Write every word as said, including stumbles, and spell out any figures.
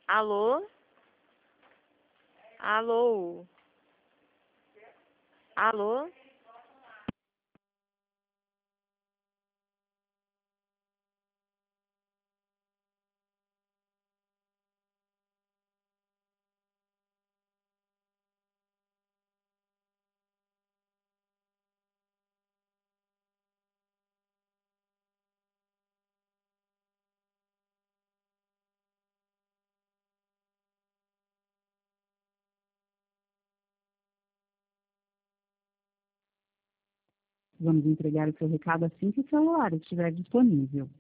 Alô? Alô? Alô? Vamos entregar o seu recado assim que o celular estiver disponível.